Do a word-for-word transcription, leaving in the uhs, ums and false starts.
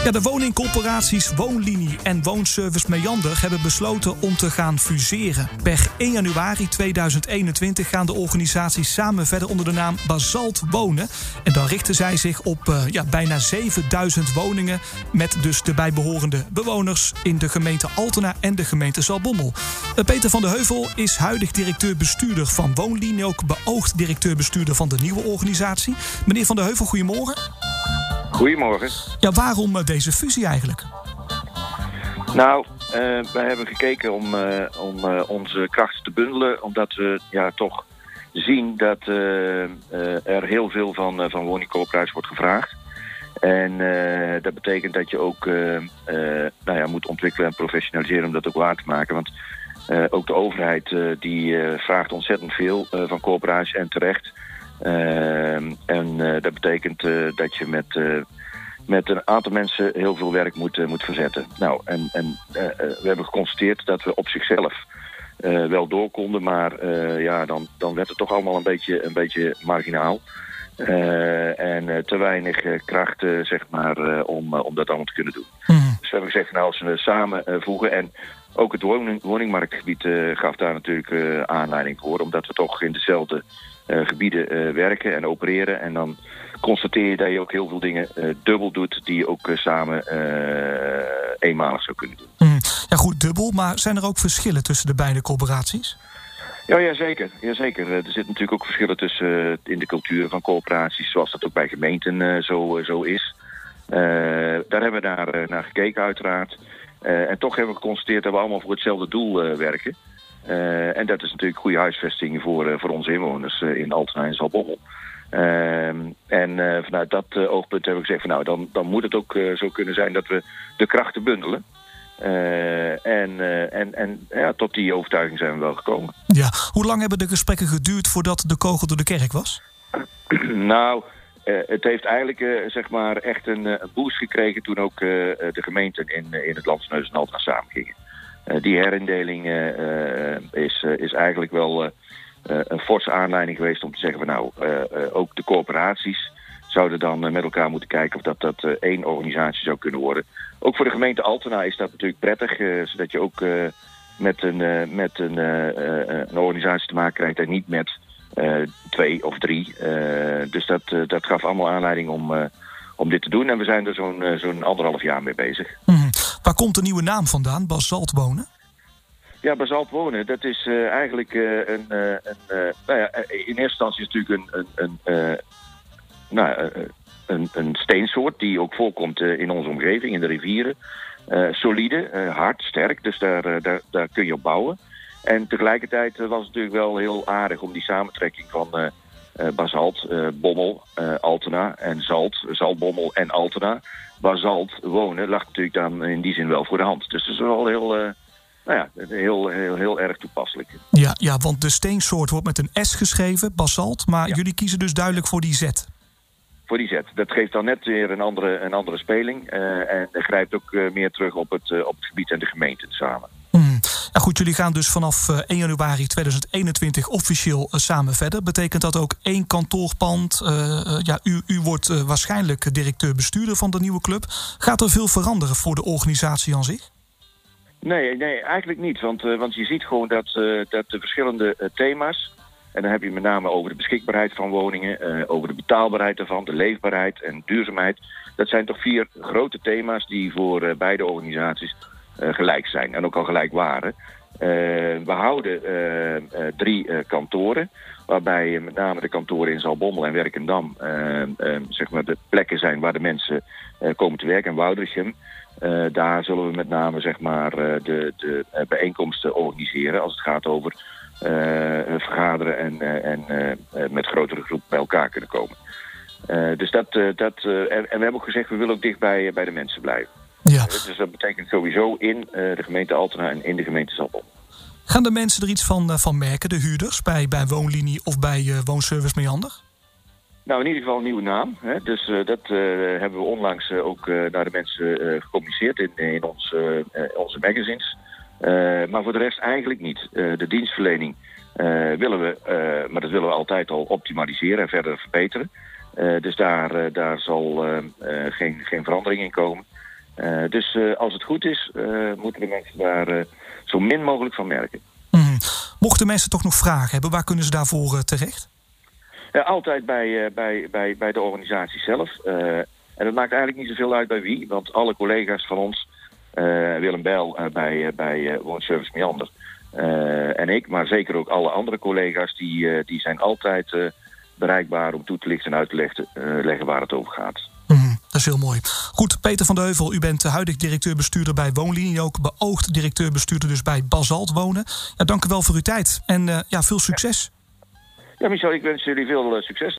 Ja, de woningcorporaties Woonlinie en Woonservice Meander hebben besloten om te gaan fuseren. Per één januari tweeduizend eenentwintig gaan de organisaties samen verder onder de naam Basalt Wonen. En dan richten zij zich op uh, ja, bijna zevenduizend woningen met dus de bijbehorende bewoners in de gemeente Altena en de gemeente Zaltbommel. Uh, Peter van de Heuvel is huidig directeur-bestuurder van Woonlinie, ook beoogd directeur-bestuurder van de nieuwe organisatie. Meneer van de Heuvel, goedemorgen. Goedemorgen. Ja, waarom uh, deze fusie eigenlijk? Nou, uh, wij hebben gekeken om, uh, om uh, onze krachten te bundelen, omdat we ja, toch zien dat uh, uh, er heel veel van, uh, van woningcorporaties wordt gevraagd. En uh, dat betekent dat je ook uh, uh, nou ja, moet ontwikkelen en professionaliseren om dat ook waar te maken. Want uh, ook de overheid uh, die uh, vraagt ontzettend veel uh, van corporaties en terecht. Uh, en uh, dat betekent uh, dat je met, uh, met een aantal mensen heel veel werk moet, uh, moet verzetten. Nou, en, en uh, we hebben geconstateerd dat we op zichzelf uh, wel door konden, maar uh, ja, dan, dan werd het toch allemaal een beetje, een beetje marginaal. Uh, en uh, te weinig uh, kracht, uh, zeg maar, uh, om, uh, om dat allemaal te kunnen doen. Mm. Dus we hebben gezegd, nou, als we samen uh, voegen en ook het woning, woningmarktgebied uh, gaf daar natuurlijk uh, aanleiding voor, omdat we toch in dezelfde Uh, gebieden uh, werken en opereren. En dan constateer je dat je ook heel veel dingen uh, dubbel doet die je ook uh, samen uh, eenmalig zou kunnen doen. Mm. Ja goed, dubbel, maar zijn er ook verschillen tussen de beide corporaties? Ja, ja, zeker. Ja, zeker. Uh, er zitten natuurlijk ook verschillen tussen uh, in de cultuur van corporaties, zoals dat ook bij gemeenten uh, zo, uh, zo is. Uh, daar hebben we naar, uh, naar gekeken uiteraard. Uh, en toch hebben we geconstateerd dat we allemaal voor hetzelfde doel uh, werken. Uh, en dat is natuurlijk goede huisvesting voor, uh, voor onze inwoners uh, in Altena en Zaltbommel. Uh, en uh, vanuit dat uh, oogpunt hebben we gezegd van nou, dan, dan moet het ook uh, zo kunnen zijn dat we de krachten bundelen. Uh, en uh, en, en ja, tot die overtuiging zijn we wel gekomen. Ja, hoe lang hebben de gesprekken geduurd voordat de kogel door de kerk was? Nou, uh, het heeft eigenlijk uh, zeg maar echt een, een boost gekregen toen ook uh, de gemeenten in, in het Landsneus en Altena samengingen. Uh, die herindeling uh, uh, is, uh, is eigenlijk wel uh, uh, een forse aanleiding geweest om te zeggen van nou, uh, uh, ook de corporaties zouden dan uh, met elkaar moeten kijken of dat dat uh, één organisatie zou kunnen worden. Ook voor de gemeente Altena is dat natuurlijk prettig, uh, zodat je ook uh, met, een, uh, met een, uh, uh, een organisatie te maken krijgt en niet met uh, twee of drie. Uh, dus dat, uh, dat gaf allemaal aanleiding om, uh, om dit te doen en we zijn er zo'n, uh, zo'n anderhalf jaar mee bezig. Mm. Waar komt de nieuwe naam vandaan, Basalt Wonen? Ja, Basalt Wonen, dat is uh, eigenlijk uh, een, uh, een uh, nou ja, in eerste instantie is het natuurlijk een, een, een, uh, nou, uh, een, een steensoort die ook voorkomt uh, in onze omgeving, in de rivieren. Uh, solide, uh, hard, sterk, dus daar, uh, daar, daar kun je op bouwen. En tegelijkertijd uh, was het natuurlijk wel heel aardig om die samentrekking van uh, uh, Basalt, uh, Bommel, uh, Altena en Zalt, Zaltbommel en Altena. Basalt Wonen lag natuurlijk dan in die zin wel voor de hand. Dus dat is wel heel, uh, nou ja, heel, heel, heel erg toepasselijk. Ja, ja, want de steensoort wordt met een S geschreven, basalt, maar ja. Jullie kiezen dus duidelijk voor die Z. Voor die Z. Dat geeft dan net weer een andere, een andere speling. Uh, en grijpt ook uh, meer terug op het, uh, op het gebied en de gemeenten samen. Mm. Ja, goed, jullie gaan dus vanaf uh, één januari tweeduizend eenentwintig officieel uh, samen verder. Betekent dat ook één kantoorpand? Uh, uh, ja, u, u wordt uh, waarschijnlijk directeur-bestuurder van de nieuwe club. Gaat er veel veranderen voor de organisatie aan zich? Nee, nee eigenlijk niet. Want, uh, want je ziet gewoon dat, uh, dat de verschillende uh, thema's... en dan heb je met name over de beschikbaarheid van woningen... Uh, over de betaalbaarheid ervan, de leefbaarheid en duurzaamheid. Dat zijn toch vier grote thema's die voor uh, beide organisaties... Uh, gelijk zijn en ook al gelijk waren. Uh, we houden uh, uh, drie uh, kantoren, waarbij uh, met name de kantoren in Zaltbommel en Werkendam uh, uh, zeg maar de plekken zijn waar de mensen uh, komen te werken. En Woudrichem, uh, daar zullen we met name zeg maar, uh, de, de uh, bijeenkomsten organiseren als het gaat over uh, vergaderen en, uh, en uh, met grotere groepen bij elkaar kunnen komen. Uh, dus dat, uh, dat uh, en, en we hebben ook gezegd, we willen ook dicht bij, uh, bij de mensen blijven. Ja. Dus dat betekent sowieso in uh, de gemeente Altena en in de gemeente Zaltbommel. Gaan de mensen er iets van, uh, van merken, de huurders, bij, bij Woonlinie of bij uh, Woonservice Meander? Nou, in ieder geval een nieuwe naam. Hè? Dus uh, dat uh, hebben we onlangs uh, ook uh, naar de mensen uh, gecommuniceerd in, in ons, uh, uh, onze magazines. Uh, maar voor de rest eigenlijk niet. Uh, de dienstverlening uh, willen we, uh, maar dat willen we altijd al optimaliseren en verder verbeteren. Uh, dus daar, uh, daar zal uh, uh, geen, geen verandering in komen. Uh, dus uh, als het goed is, uh, moeten de mensen daar uh, zo min mogelijk van merken. Mm. Mochten mensen toch nog vragen hebben, waar kunnen ze daarvoor uh, terecht? Ja, altijd bij, uh, bij, bij, bij de organisatie zelf. Uh, en dat maakt eigenlijk niet zoveel uit bij wie. Want alle collega's van ons, uh, Willem Bijl uh, bij, uh, bij uh, Woonservice Meander uh, en ik, maar zeker ook alle andere collega's, die, uh, die zijn altijd uh, bereikbaar om toe te lichten en uit te leggen, uh, leggen waar het over gaat. Mm, dat is heel mooi. Goed, Peter van de Heuvel, u bent huidig directeur-bestuurder bij Woonlinie, ook beoogd directeur-bestuurder dus bij Basalt Wonen. Ja, dank u wel voor uw tijd en uh, ja, veel succes. Ja, Michel, ik wens jullie veel uh, succes.